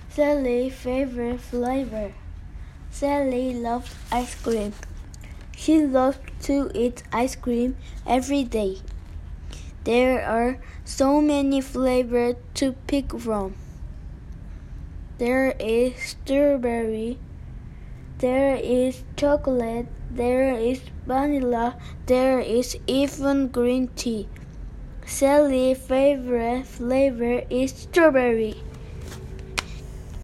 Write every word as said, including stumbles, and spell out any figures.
Sally's favorite flavor. Sally loves ice cream. She loves to eat ice cream every day. There are so many flavors to pick from. There is strawberry. There is chocolate. There is vanilla. There is even green tea. Sally's favorite flavor is strawberry.